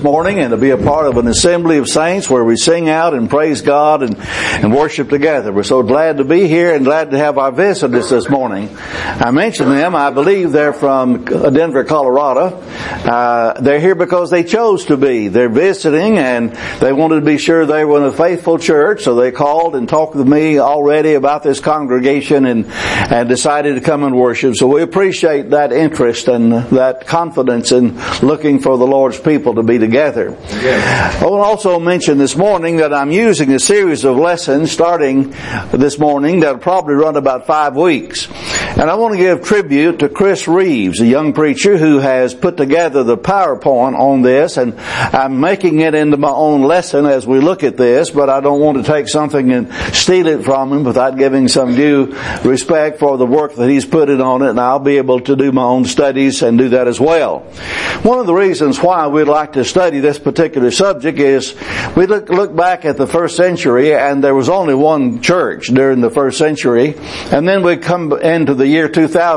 morning and to be a part of an assembly of saints where we sing out and praise God and worship together. We're so glad to be here and glad to have our visitors this morning. I mentioned them. I believe they're from Denver, Colorado. They're here because they chose to be. They're visiting and they wanted to be sure they were in a faithful church, so they called and talked with me already about this congregation and decided to come and worship. So we appreciate that interest and that confidence in looking for the Lord's people to be together. Yes. I will also mention this morning that I'm using a series of lessons starting this morning that'll probably run about 5 weeks. And I want to give tribute to Chris Reeves, a young preacher who has put together the PowerPoint on this, and I'm making it into my own lesson as we look at this, but I don't want to take something and steal it from him without giving some due respect for the work that he's put in on it, and I'll be able to do my own studies and do that as well. One of the reasons why we'd like to study this particular subject is we look back at the first century, and there was only one church during the first century, and then we come into the year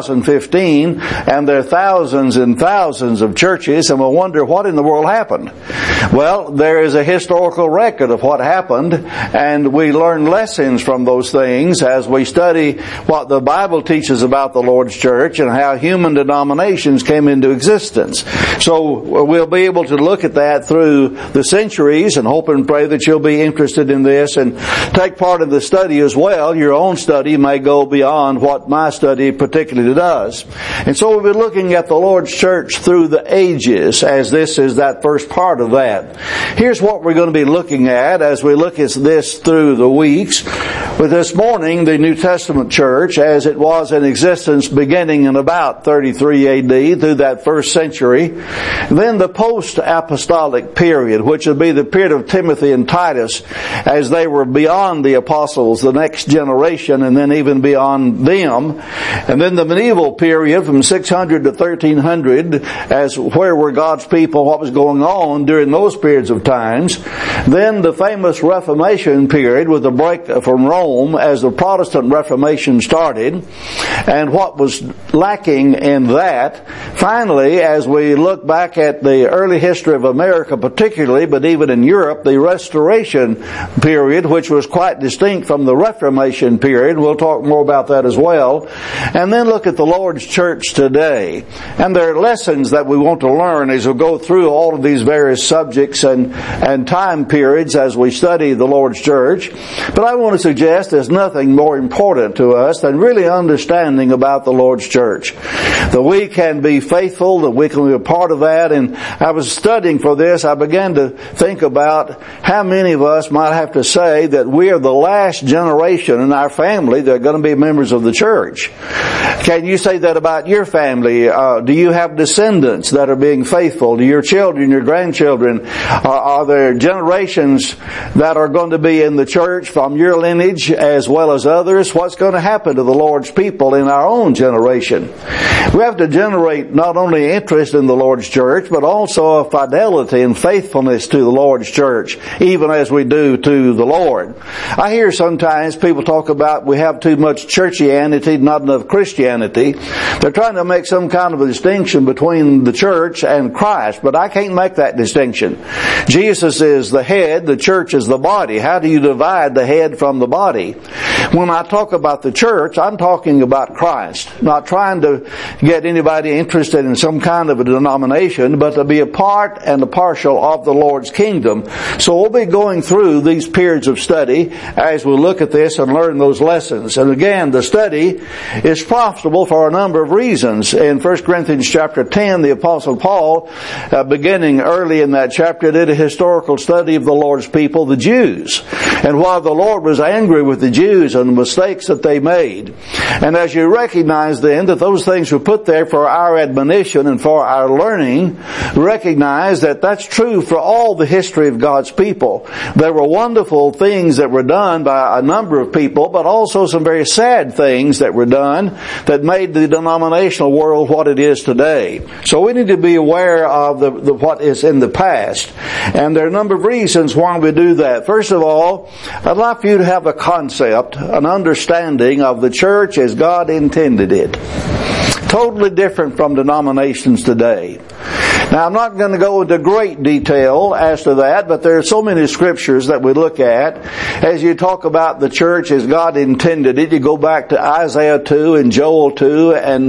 2015, and there are thousands and thousands of churches, and we'll wonder what in the world happened. Well, there is a historical record of what happened, and we learn lessons from those things as we study what the Bible teaches about the Lord's church and how human denominations came into existence. So we'll be able to look at that through the centuries and hope and pray that you'll be interested in this and take part in the study as well. Your own study may go beyond what my study particularly does. And so we'll be looking at the Lord's church through the ages, as this is that first part of that. Here's what we're going to be looking at as we look at this through the weeks. With this morning, the New Testament church as it was in existence beginning in about 33 AD through that first century. Then the post-apostolic period, which would be the period of Timothy and Titus as they were beyond the apostles, the next generation, and then even beyond them. And then the medieval period from 600 to 1300 as where were God's people, what was going on during those periods of times. Then the famous Reformation period with the break from Rome as the Protestant Reformation started and what was lacking in that. Finally, as we look back at the early history of America particularly, but even in Europe, the Restoration period, which was quite distinct from the Reformation period. We'll talk more about that as well. And then look at the Lord's church today. And there are lessons that we want to learn as we go through all of these various subjects and time periods as we study the Lord's church. But I want to suggest there's nothing more important to us than really understanding about the Lord's church. That we can be faithful, that we can be a part of that. And I was studying for this, I began to think about how many of us might have to say that we are the last generation in our family that are going to be members of the church. Can you say that about your family? Do you have descendants that are being faithful? Do your children, your grandchildren? Are there generations that are going to be in the church from your lineage as well as others? What's going to happen to the Lord's people in our own generation? We have to generate not only interest in the Lord's church, but also a fidelity and faithfulness to the Lord's church, even as we do to the Lord. I hear sometimes people talk about we have too much churchianity, not enough Christianity. They're trying to make some kind of a distinction between the church and Christ, but I can't make that distinction. Jesus is the head, the church is the body. How do you divide the head from the body? When I talk about the church, I'm talking about Christ. Not trying to get anybody interested in some kind of a denomination, but to be a part and a partial of the Lord's kingdom. So we'll be going through these periods of study as we look at this and learn those lessons. And again, the study is profitable for a number of reasons. In 1 Corinthians chapter 10, the Apostle Paul, beginning early in that chapter, did a historical study of the Lord's people, the Jews. And while the Lord was angry with the Jews and the mistakes that they made, and as you recognize then that those things were put there for our admonition and for our learning, recognize that that's true for all the history of God's people. There were wonderful things that were done by a number of people, but also some very sad things that were done that made the denominational world what it is today. So we need to be aware of the what is in the past. And there are a number of reasons why we do that. First of all, I'd like for you to have a concept, an understanding of the church as God intended it. Totally different from denominations today. Now Now, I'm not going to go into great detail as to that, but there are so many scriptures that we look at as you talk about the church as God intended it. You go back to Isaiah 2 and Joel 2 and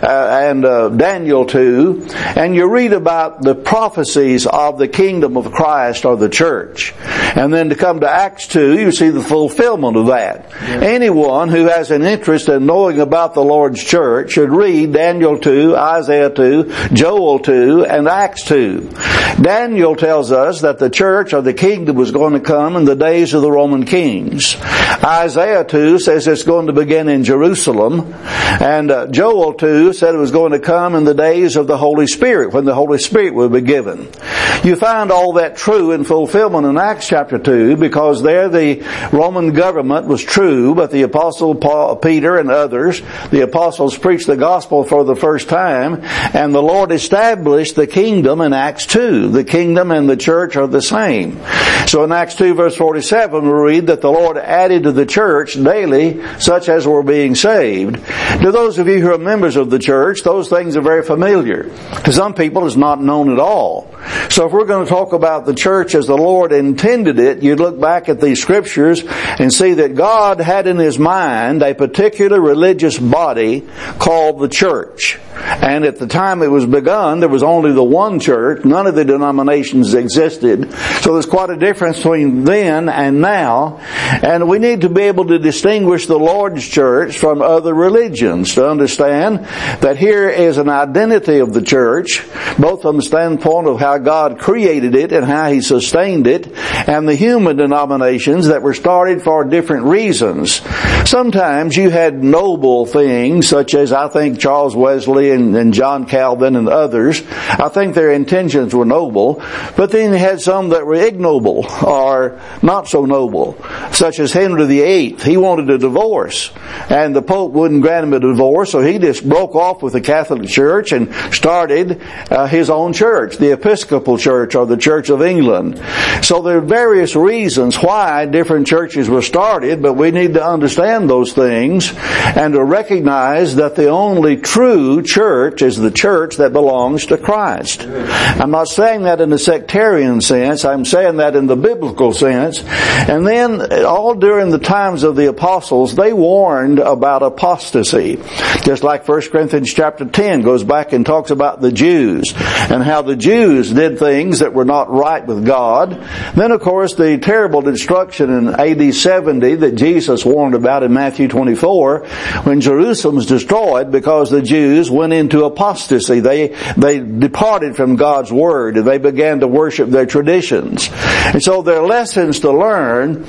Daniel 2, and you read about the prophecies of the kingdom of Christ or the church. And then to come to Acts 2, you see the fulfillment of that. Yeah. Anyone who has an interest in knowing about the Lord's church should read Daniel 2, Isaiah 2, Joel 2, and Acts 2. Daniel tells us that the church or the kingdom was going to come in the days of the Roman kings. Isaiah 2 says it's going to begin in Jerusalem. And Joel 2 said it was going to come in the days of the Holy Spirit, when the Holy Spirit will be given. You find all that true in fulfillment in Acts chapter 2, because there the Roman government was true, but the apostle Peter and others, the apostles preached the gospel for the first time, and the Lord established the kingdom in Acts 2. The kingdom and the church are the same. So in Acts 2 verse 47 we read that the Lord added to the church daily such as were being saved. To those of you who are members of the church, those things are very familiar. To some people it's not known at all. So if we're going to talk about the church as the Lord intended it, you look back at these scriptures and see that God had in His mind a particular religious body called the church. And at the time it was begun, there was only the one church. None of the denominations existed. So there's quite a difference between then and now. And we need to be able to distinguish the Lord's church from other religions to understand that here is an identity of the church, both from the standpoint of how God created it and how He sustained it, and the human denominations that were started for different reasons. Sometimes you had noble things, such as I think Charles Wesley and John Calvin and others. I think their intentions were noble, but then you had some that were ignoble or not so noble, such as Henry VIII. He wanted a divorce, and the Pope wouldn't grant him a divorce, so he just broke off with the Catholic Church and started his own church, the Episcopal Church or the Church of England. So there are various reasons why different churches were started, but we need to understand those things and to recognize that the only true church is the church that belongs to Christ. I'm not saying that in the sectarian sense. I'm saying that in the biblical sense. And then all during the times of the apostles, they warned about apostasy. Just like 1 Corinthians chapter 10 goes back and talks about the Jews and how the Jews did things that were not right with God. Then of course the terrible destruction in AD 70 that Jesus warned about in Matthew 24, when Jerusalem was destroyed because the Jews went into apostasy. They departed from God's Word and they began to worship their traditions. And so there are lessons to learn.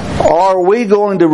Are we going to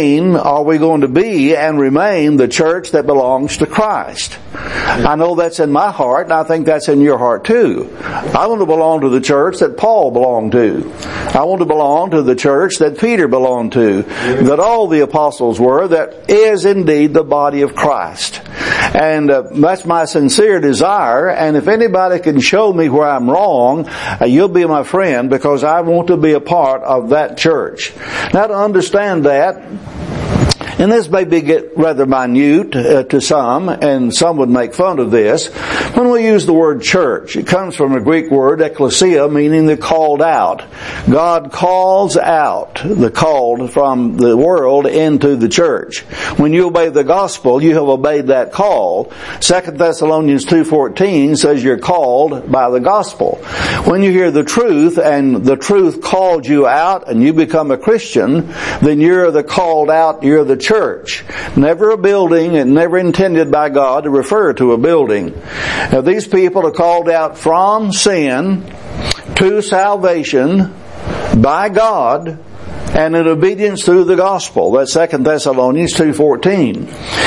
be and remain the church that belongs to Christ? I know that's in my heart, and I think that's in your heart too. I want to belong to the church that Paul belonged to. I want to belong to the church that Peter belonged to, that all the apostles were, that is indeed the body of Christ. And that's my sincere desire, and if anybody can show me where I'm wrong, you'll be my friend, because I want to be a part of that church. Now, to understand that, and this may get rather minute to some, and some would make fun of this. When we use the word church, it comes from a Greek word, ekklesia, meaning the called out. God calls out the called from the world into the church. When you obey the gospel, you have obeyed that call. 2 Thessalonians 2:14 says you're called by the gospel. When you hear the truth, and the truth called you out, and you become a Christian, then you're the called out, you're the church. Never a building, and never intended by God to refer to a building. Now these people are called out from sin to salvation by God and in obedience through the gospel. That's 2 Thessalonians 2:14.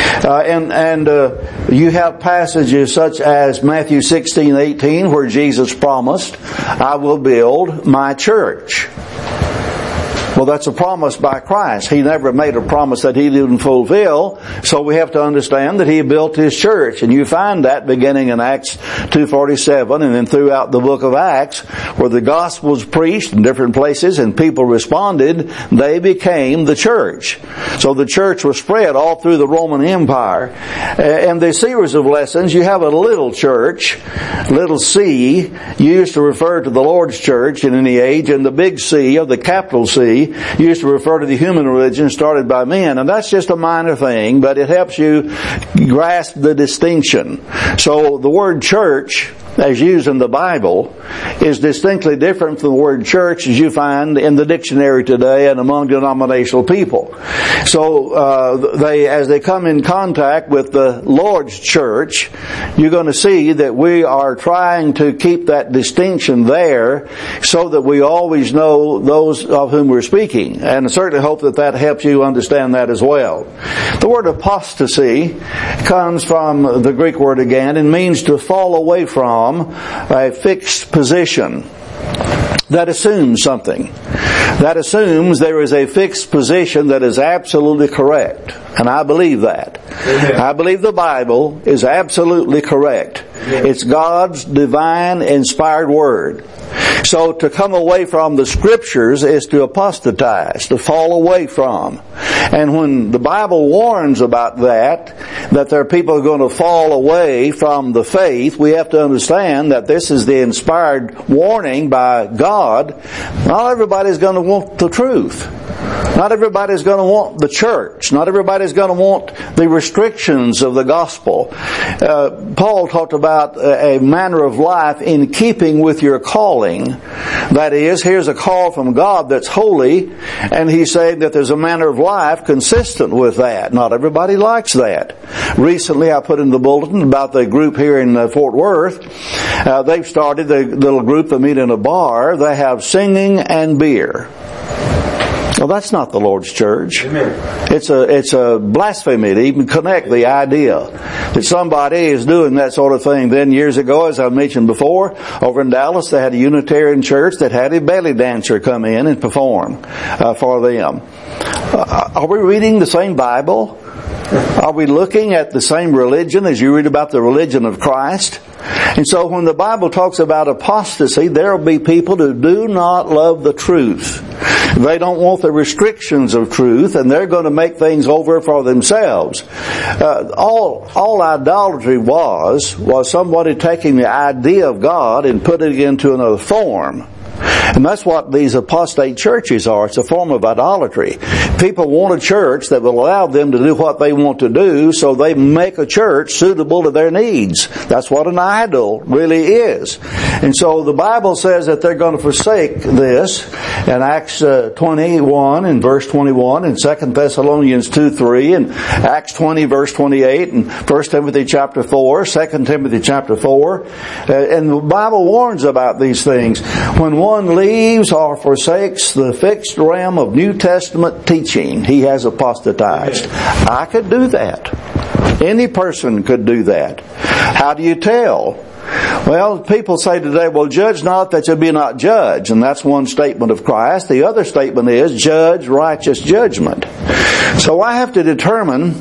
You have passages such as Matthew 16:18 where Jesus promised, I will build my church. Well, that's a promise by Christ. He never made a promise that He didn't fulfill. So we have to understand that He built His church. And you find that beginning in Acts 2:47 and then throughout the book of Acts, where the gospel was preached in different places and people responded, they became the church. So the church was spread all through the Roman Empire. And the series of lessons, you have a little church, little C, used to refer to the Lord's church in any age, and the big C, or the capital C, used to refer to the human religion started by men. And that's just a minor thing, but it helps you grasp the distinction. So the word church, as used in the Bible, is distinctly different from the word church as you find in the dictionary today and among denominational people. So as they come in contact with the Lord's church, you're going to see that we are trying to keep that distinction there so that we always know those of whom we're speaking. And I certainly hope that helps you understand that as well. The word apostasy comes from the Greek word again and means to fall away from a fixed position that assumes something. That assumes there is a fixed position that is absolutely correct. And I believe that. Amen. I believe the Bible is absolutely correct. Amen. It's God's divine inspired word. So to come away from the Scriptures is to apostatize, to fall away from. And when the Bible warns about that there are people who are going to fall away from the faith, we have to understand that this is the inspired warning by God. Not everybody's going to want the truth. Not everybody's going to want the church. Not everybody's going to want the restrictions of the gospel. Paul talked about a manner of life in keeping with your calling. That is, here's a call from God that's holy, and he's saying that there's a manner of life consistent with that. Not everybody likes that. Recently I put in the bulletin about the group here in Fort Worth. They've started a little group that meet in a bar. They have singing and beer. Well, that's not the Lord's church. Amen. It's a blasphemy to even connect the idea that somebody is doing that sort of thing. Then years ago, as I mentioned before, over in Dallas, they had a Unitarian church that had a belly dancer come in and perform for them. Are we reading the same Bible? Are we looking at the same religion as you read about the religion of Christ? And so when the Bible talks about apostasy, there will be people who do not love the truth. They don't want the restrictions of truth, and they're going to make things over for themselves. All idolatry was somebody taking the idea of God and putting it into another form. And that's what these apostate churches are. It's a form of idolatry. People want a church that will allow them to do what they want to do, so they make a church suitable to their needs. That's what an idol really is. And so the Bible says that they're going to forsake this in Acts 21 and verse 21 and 2 Thessalonians 2:3 and Acts 20 verse 28 and 1 Timothy chapter 4, 2 Timothy chapter 4. And the Bible warns about these things. When one leaves or forsakes the fixed realm of New Testament teaching, he has apostatized. I could do that. Any person could do that. How do you tell? Well, people say today, well, judge not that you be not judged. And that's one statement of Christ. The other statement is judge righteous judgment. So I have to determine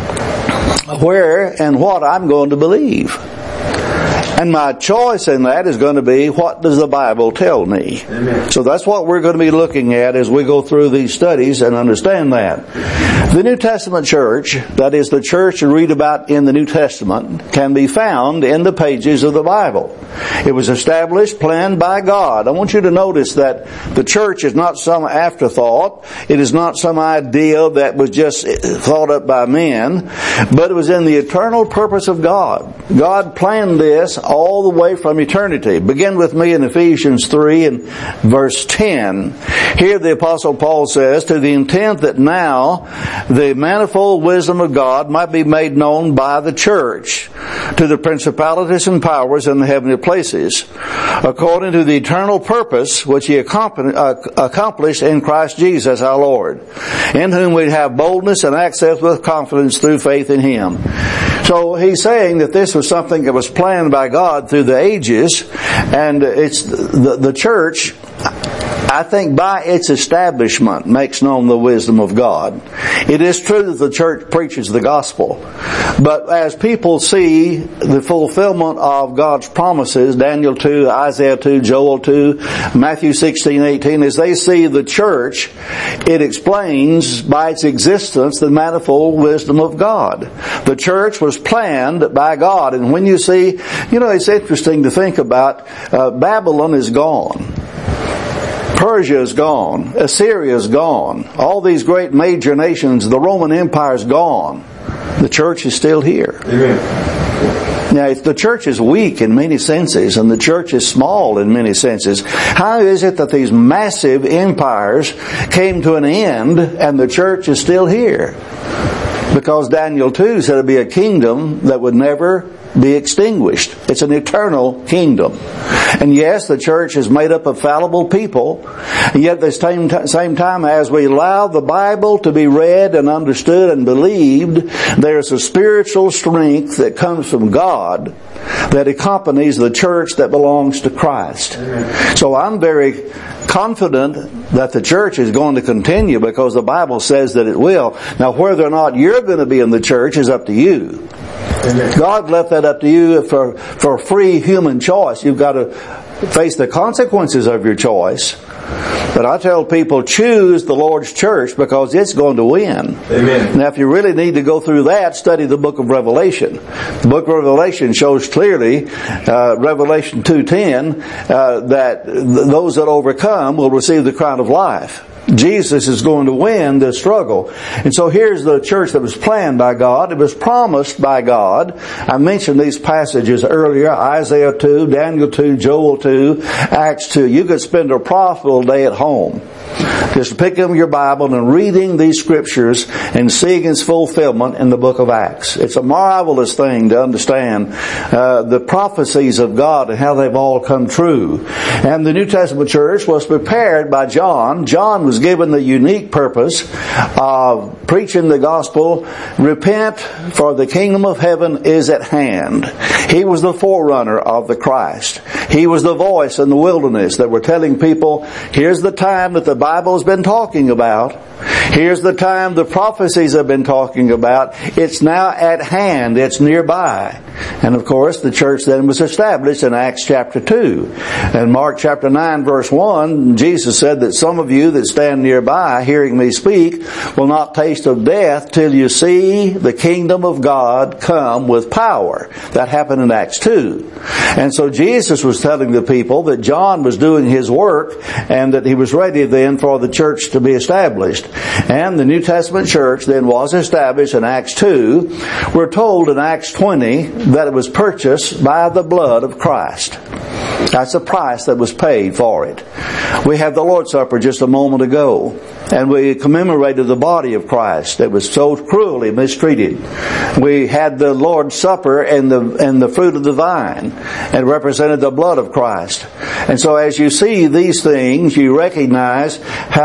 where and what I'm going to believe. And my choice in that is going to be, what does the Bible tell me? Amen. So that's what we're going to be looking at as we go through these studies and understand that. The New Testament church, that is the church you read about in the New Testament, can be found in the pages of the Bible. It was established, planned by God. I want you to notice that the church is not some afterthought. It is not some idea that was just thought up by men, but it was in the eternal purpose of God. God planned this all the way from eternity. Begin with me in Ephesians 3 and verse 10. Here the Apostle Paul says, to the intent that now the manifold wisdom of God might be made known by the church to the principalities and powers in the heavenly places, according to the eternal purpose which He accomplished in Christ Jesus our Lord, in whom we have boldness and access with confidence through faith in Him. So he's saying that this was something that was planned by God through the ages, and it's the church. I think by its establishment makes known the wisdom of God. It is true that the church preaches the gospel. But as people see the fulfillment of God's promises, Daniel 2, Isaiah 2, Joel 2, Matthew 16, 18, as they see the church, it explains by its existence the manifold wisdom of God. The church was planned by God. And when you see, it's interesting to think about, Babylon is gone. Persia is gone. Assyria is gone. All these great major nations, the Roman Empire is gone. The church is still here. Amen. Now, if the church is weak in many senses and the church is small in many senses, how is it that these massive empires came to an end and the church is still here? Because Daniel 2 said it'd be a kingdom that would never be extinguished. It's an eternal kingdom. And yes, the church is made up of fallible people. And yet at the same time, as we allow the Bible to be read and understood and believed, there's a spiritual strength that comes from God that accompanies the church that belongs to Christ. Amen. So I'm very confident that the church is going to continue because the Bible says that it will. Now, whether or not you're going to be in the church is up to you. Amen. God left that up to you for free human choice. You've got to face the consequences of your choice. But I tell people, choose the Lord's church because it's going to win. Amen. Now, if you really need to go through that, study the book of Revelation. The book of Revelation shows clearly, Revelation 2:10, that those that overcome will receive the crown of life. Jesus is going to win this struggle. And so here's the church that was planned by God. It was promised by God. I mentioned these passages earlier, Isaiah 2, Daniel 2, Joel 2, Acts 2. You could spend a profitable day at home just picking up your Bible and reading these scriptures and seeing its fulfillment in the book of Acts. It's a marvelous thing to understand the prophecies of God and how they've all come true. And the New Testament church was prepared by John. John was given the unique purpose of preaching the gospel. Repent, for the kingdom of heaven is at hand. He was the forerunner of the Christ. He was the voice in the wilderness that were telling people, here's the time that the Bible has been talking about. Here's the time the prophecies have been talking about. It's now at hand. It's nearby. And of course, the church then was established in Acts chapter 2. And Mark chapter 9 verse 1, Jesus said that some of you that stand nearby, hearing me speak, will not taste of death till you see the kingdom of God come with power. That happened in Acts 2. And so Jesus was telling the people that John was doing his work and that he was ready then for the church to be established. And the New Testament church then was established in Acts 2. We're told in Acts 20 that it was purchased by the blood of Christ. That's the price that was paid for it. We had the Lord's Supper just a moment ago, and we commemorated the body of Christ that was so cruelly mistreated. We had the Lord's Supper and the fruit of the vine, and represented the blood of Christ. And so as you see these things, you recognize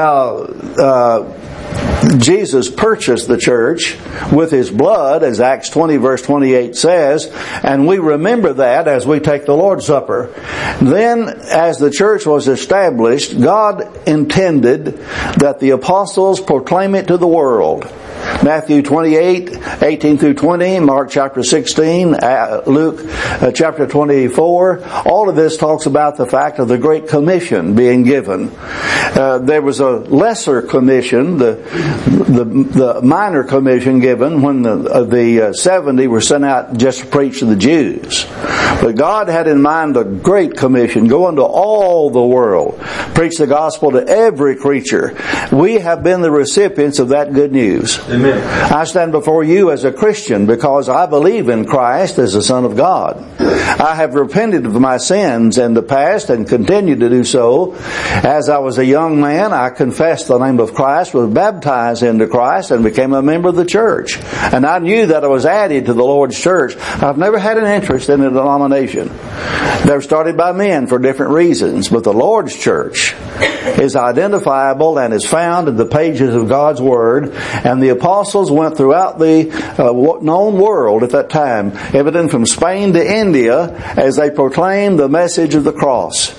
how Jesus purchased the church with His blood, as Acts 20 verse 28 says, and we remember that as we take the Lord's Supper. Then, as the church was established, God intended that the apostles proclaim it to the world. Matthew 28, 18 through 20, Mark chapter 16, Luke chapter 24. All of this talks about the fact of the Great Commission being given. There was a lesser commission, the minor commission given when the 70 were sent out just to preach to the Jews. But God had in mind a great commission, go into all the world, preach the gospel to every creature. We have been the recipients of that good news. Amen. I stand before you as a Christian because I believe in Christ as the Son of God. I have repented of my sins in the past and continue to do so. As I was a young man, I confessed the name of Christ, was baptized into Christ, and became a member of the church. And I knew that I was added to the Lord's church. I've never had an interest in a denomination. They're started by men for different reasons, but the Lord's church is identifiable and is found in the pages of God's Word. And the apostles went throughout the known world at that time, evident from Spain to India, as they proclaimed the message of the cross.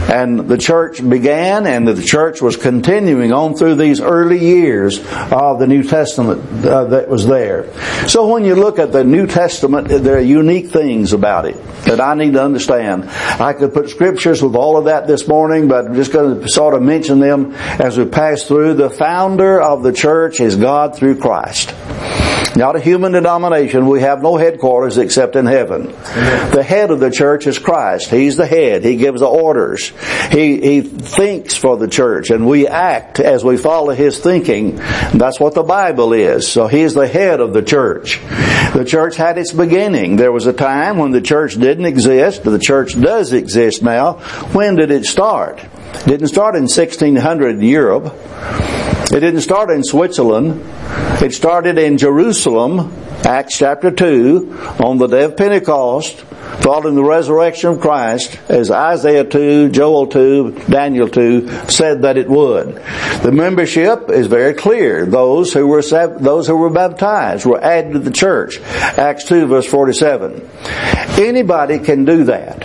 And the church began, and the church was continuing on through these early years of the New Testament that was there. So when you look at the New Testament, there are unique things about it that I need to understand. I could put scriptures with all of that this morning, but I'm just going to sort of mention them as we pass through. The founder of the church is God through Christ. Not a human denomination. We have no headquarters except in heaven. Amen. The head of the church is Christ. He's the head. He gives the orders. He thinks for the church, and we act as we follow His thinking. That's what the Bible is. So He's the head of the church. The church had its beginning. There was a time when the church didn't exist. The church does exist now. When did it start? It didn't start in 1600 in Europe. It didn't start in Switzerland. It started in Jerusalem, Acts chapter 2, on the day of Pentecost, following the resurrection of Christ, as Isaiah 2, Joel 2, Daniel 2 said that it would. The membership is very clear. Those who were baptized were added to the church. Acts 2 verse 47. Anybody can do that.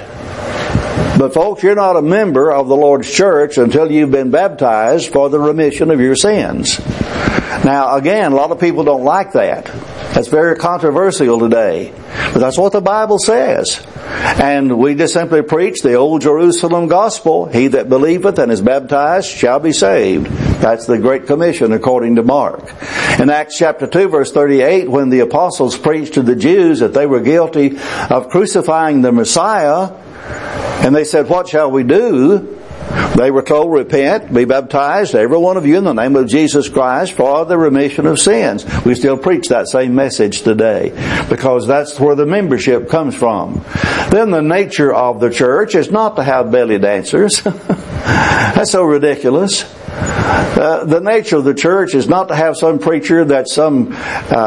But folks, you're not a member of the Lord's church until you've been baptized for the remission of your sins. Now, again, a lot of people don't like that. That's very controversial today. But that's what the Bible says. And we just simply preach the old Jerusalem gospel. He that believeth and is baptized shall be saved. That's the Great Commission according to Mark. In Acts chapter 2 verse 38, when the apostles preached to the Jews that they were guilty of crucifying the Messiah, and they said, "What shall we do?" They were told, "Repent, be baptized, every one of you, in the name of Jesus Christ for the remission of sins." We still preach that same message today because that's where the membership comes from. Then the nature of the church is not to have belly dancers. That's so ridiculous. The nature of the church is not to have some preacher that's some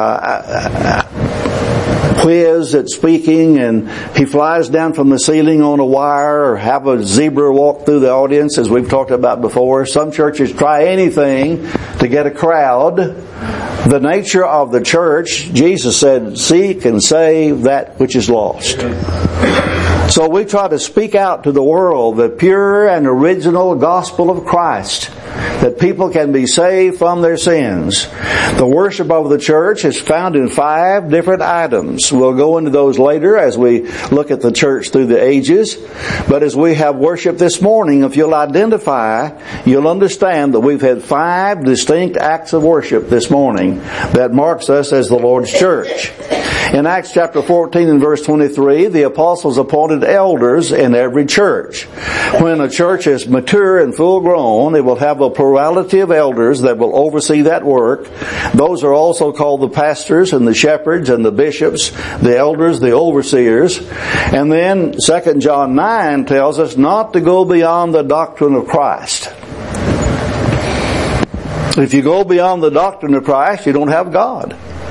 quiz at speaking and he flies down from the ceiling on a wire, or have a zebra walk through the audience, as we've talked about before. Some churches try anything to get a crowd. The nature of the church, Jesus said, "Seek and save that which is lost." So we try to speak out to the world the pure and original gospel of Christ, that people can be saved from their sins. The worship of the church is found in 5 different items. We'll go into those later as we look at the church through the ages. But as we have worship this morning, if you'll identify, you'll understand that we've had 5 distinct acts of worship this morning that marks us as the Lord's church. In Acts chapter 14 and verse 23, the apostles appointed elders in every church. When a church is mature and full grown, it will have a plurality of elders that will oversee that work. Those are also called the pastors and the shepherds and the bishops, the elders, the overseers. And then 2 John 9 tells us not to go beyond the doctrine of Christ. If you go beyond the doctrine of Christ, you don't have God.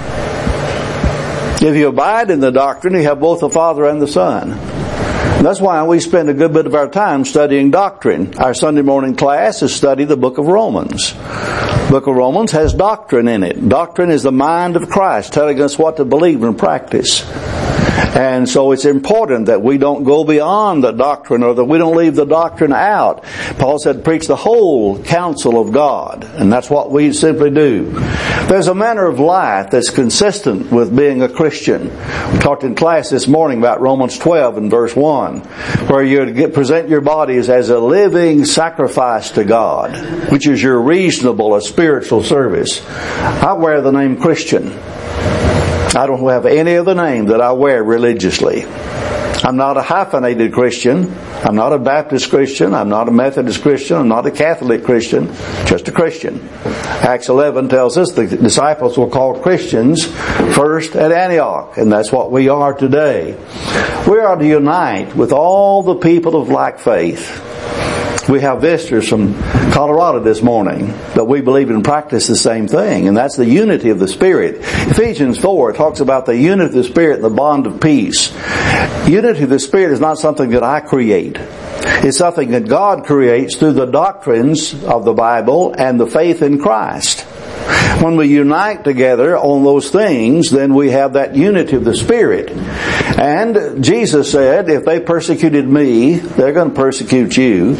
If you abide in the doctrine, you have both the Father and the Son. That's why we spend a good bit of our time studying doctrine. Our Sunday morning class is study the book of Romans. The book of Romans has doctrine in it. Doctrine is the mind of Christ, telling us what to believe and practice. And so it's important that we don't go beyond the doctrine, or that we don't leave the doctrine out. Paul said, preach the whole counsel of God. And that's what we simply do. There's a manner of life that's consistent with being a Christian. We talked in class this morning about Romans 12 and verse 1, where you present your bodies as a living sacrifice to God, which is your reasonable or spiritual service. I wear the name Christian. I don't have any other name that I wear religiously. I'm not a hyphenated Christian. I'm not a Baptist Christian. I'm not a Methodist Christian. I'm not a Catholic Christian. Just a Christian. Acts 11 tells us the disciples were called Christians first at Antioch. And that's what we are today. We are to unite with all the people of like faith. We have visitors from Colorado this morning that we believe and practice the same thing, and that's the unity of the Spirit. Ephesians 4 talks about the unity of the Spirit and the bond of peace. Unity of the Spirit is not something that I create. It's something that God creates through the doctrines of the Bible and the faith in Christ. When we unite together on those things, then we have that unity of the Spirit. And Jesus said, if they persecuted me, they're going to persecute you.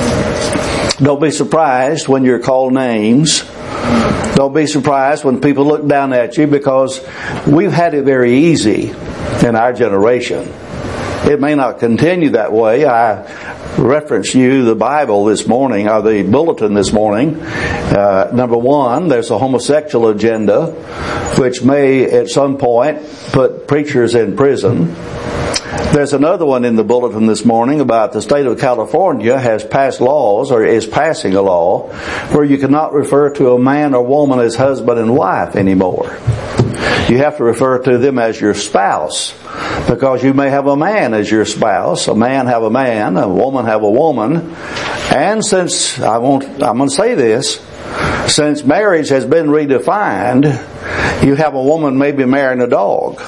Don't be surprised when you're called names. Don't be surprised when people look down at you, because we've had it very easy in our generation. It may not continue that way. I reference you the Bible this morning, or the bulletin this morning. Number one, there's a homosexual agenda, which may at some point put preachers in prison. There's another one in the bulletin this morning about the state of California has passed laws, or is passing a law, where you cannot refer to a man or woman as husband and wife anymore. You have to refer to them as your spouse, because you may have a man as your spouse, a man have a man, a woman have a woman. And since, I'm going to say this, since marriage has been redefined, you have a woman maybe marrying a dog.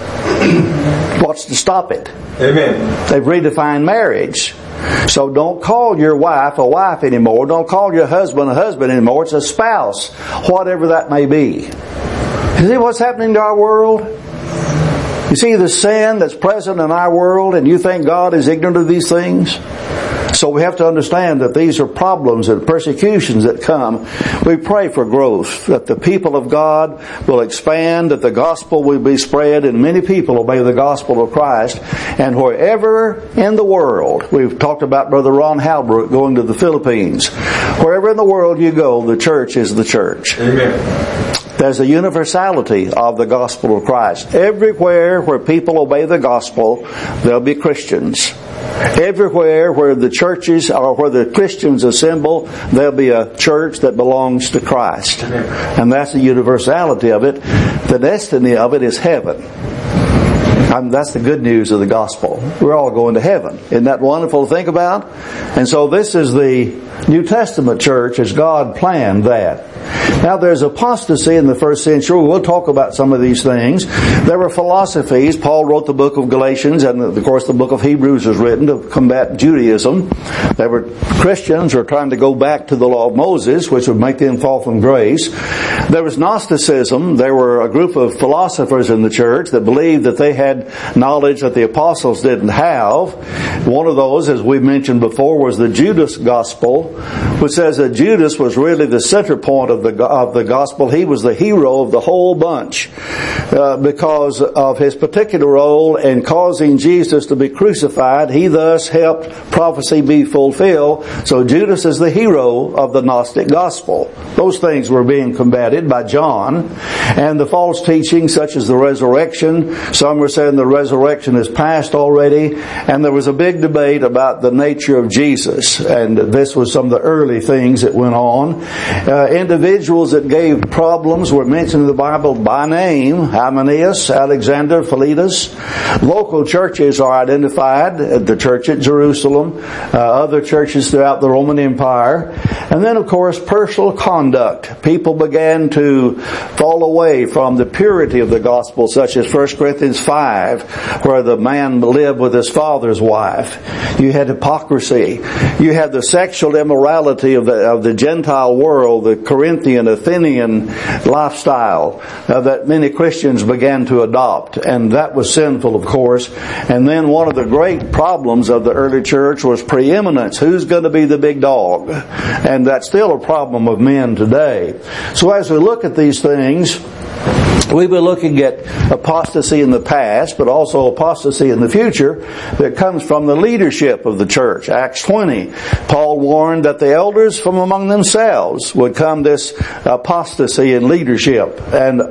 What's to stop it? Amen. They've redefined marriage. So don't call your wife a wife anymore. Don't call your husband a husband anymore. It's a spouse, whatever that may be. You see what's happening to our world? You see the sin that's present in our world, and you think God is ignorant of these things? So we have to understand that these are problems and persecutions that come. We pray for growth, that the people of God will expand, that the gospel will be spread, and many people obey the gospel of Christ. And wherever in the world, we've talked about Brother Ron Halbrook going to the Philippines. Wherever in the world you go, the church is the church. Amen. There's a universality of the gospel of Christ. Everywhere where people obey the gospel, there'll be Christians. Everywhere where the churches or where the Christians assemble, there'll be a church that belongs to Christ. And that's the universality of it. The destiny of it is heaven. That's the good news of the gospel. We're all going to heaven. Isn't that wonderful to think about? And so this is the New Testament church as God planned that. Now there's apostasy in the first century. We'll talk about some of these things. There were philosophies. Paul wrote the book of Galatians, and of course the book of Hebrews was written to combat Judaism. There were Christians who were trying to go back to the law of Moses, which would make them fall from grace. There was Gnosticism. There were a group of philosophers in the church that believed that they had knowledge that the apostles didn't have. One of those, as we mentioned before, was the Judas gospel, which says that Judas was really the center point of the gospel. He was the hero of the whole bunch because of his particular role in causing Jesus to be crucified. He thus helped prophecy be fulfilled. So Judas is the hero of the Gnostic gospel. Those things were being combated by John. And the false teachings such as the resurrection. Some were saying the resurrection is past already. And there was a big debate about the nature of Jesus. And this was some of the early things that went on. Individuals that gave problems were mentioned in the Bible by name: Hymenaeus, Alexander, Philetus. Local churches are identified: the church at Jerusalem, other churches throughout the Roman Empire. And then, of course, personal conduct. People began to fall away from the purity of the gospel, such as 1 Corinthians 5, where the man lived with his father's wife. You had hypocrisy. You had the sexual immorality of the Gentile world, the Corinthian, Athenian lifestyle that many Christians began to adopt. And that was sinful, of course. And then one of the great problems of the early church was preeminence. Who's going to be the big dog? And that's still a problem of men today. So as we look at these things, we've been looking at apostasy in the past, but also apostasy in the future that comes from the leadership of the church. Acts 20, Paul warned that the elders from among themselves would come this apostasy in leadership and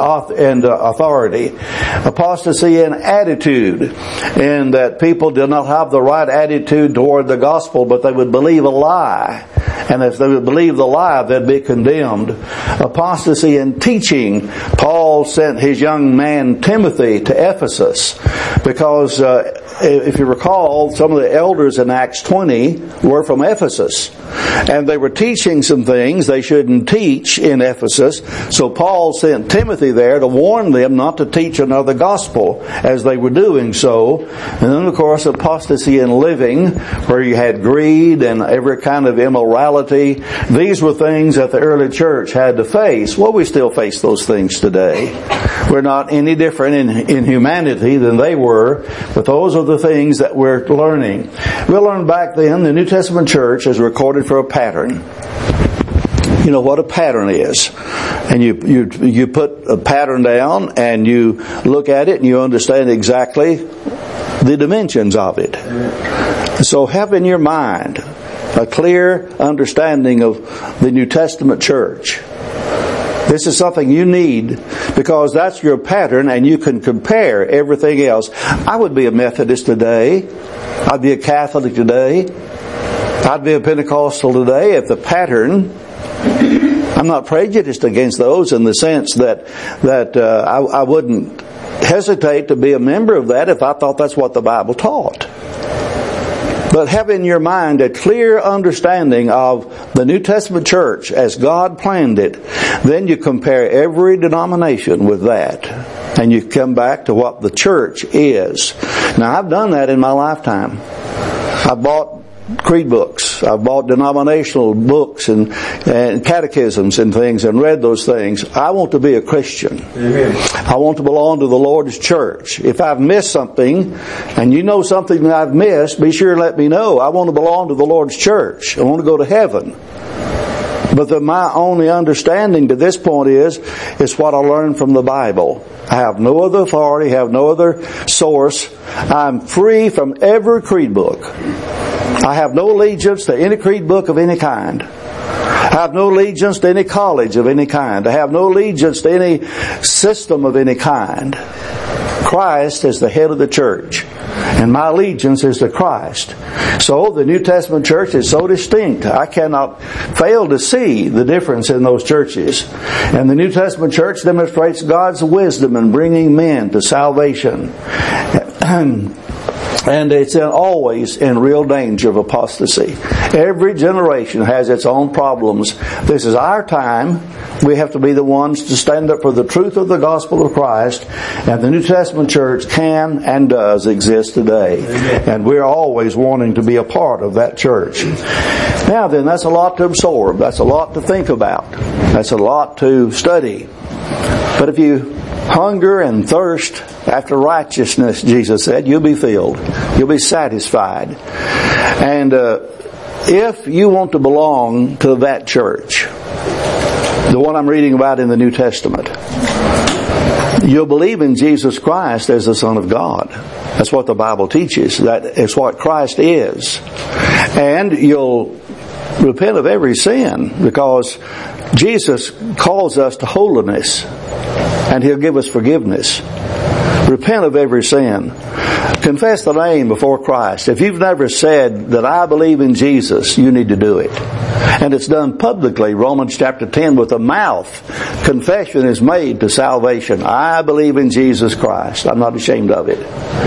authority. Apostasy in attitude, in that people did not have the right attitude toward the gospel, but they would believe a lie. And if they would believe the lie, they'd be condemned. Apostasy in teaching. Paul sent his young man Timothy to Ephesus because if you recall, some of the elders in Acts 20 were from Ephesus. And they were teaching some things they shouldn't teach in Ephesus. So Paul sent Timothy there to warn them not to teach another gospel as they were doing so. And then, of course, apostasy in living, where you had greed and every kind of immorality. These were things that the early church had to face. Well, we still face those things today. We're not any different in humanity than they were, but those are the things that we're learning. We learned back then the New Testament church is recorded for a pattern. You know what a pattern is. And you put a pattern down and you look at it and you understand exactly the dimensions of it. So have in your mind a clear understanding of the New Testament church. This is something you need because that's your pattern and you can compare everything else. I would be a Methodist today. I'd be a Catholic today. I'd be a Pentecostal today if the pattern... I'm not prejudiced against those in the sense that I wouldn't hesitate to be a member of that if I thought that's what the Bible taught. But have in your mind a clear understanding of the New Testament church as God planned it. Then you compare every denomination with that. And you come back to what the church is. Now, I've done that in my lifetime. I bought creed books. I've bought denominational books and catechisms and things and read those things. I want to be a Christian. Amen. I want to belong to the Lord's church. If I've missed something and you know something that I've missed, be sure and let me know. I want to belong to the Lord's church. I want to go to heaven. But my only understanding to this point is what I learned from the Bible. I have no other authority, have no other source. I'm free from every creed book. I have no allegiance to any creed book of any kind. I have no allegiance to any college of any kind. I have no allegiance to any system of any kind. Christ is the head of the church. And my allegiance is to Christ. So the New Testament church is so distinct. I cannot fail to see the difference in those churches. And the New Testament church demonstrates God's wisdom in bringing men to salvation. And it's always in real danger of apostasy. Every generation has its own problems. This is our time. We have to be the ones to stand up for the truth of the gospel of Christ. And the New Testament church can and does exist today. Amen. And we're always wanting to be a part of that church. Now then, that's a lot to absorb. That's a lot to think about. That's a lot to study. But if you hunger and thirst after righteousness, Jesus said, you'll be filled. You'll be satisfied. And if you want to belong to that church, the one I'm reading about in the New Testament, you'll believe in Jesus Christ as the Son of God. That's what the Bible teaches. That is what Christ is. And you'll repent of every sin because Jesus calls us to holiness. And He'll give us forgiveness. Repent of every sin. Confess the name before Christ. If you've never said that I believe in Jesus, you need to do it. And it's done publicly. Romans chapter 10, with the mouth, confession is made to salvation. I believe in Jesus Christ. I'm not ashamed of it.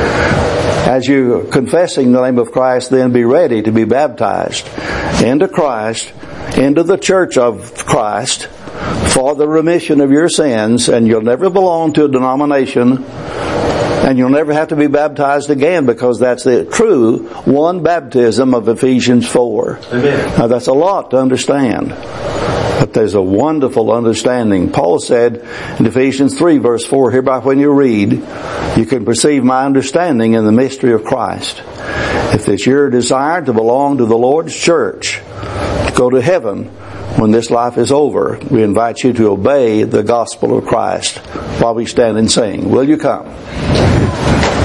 As you're confessing the name of Christ, then be ready to be baptized into Christ, into the church of Christ, for the remission of your sins, and you'll never belong to a denomination, and you'll never have to be baptized again, because that's the true one baptism of Ephesians 4. Amen. Now that's a lot to understand, but there's a wonderful understanding. Paul said in Ephesians 3 verse 4, hereby when you read, you can perceive my understanding in the mystery of Christ. If it's your desire to belong to the Lord's church, to go to heaven, when this life is over, we invite you to obey the gospel of Christ while we stand and sing. Will you come?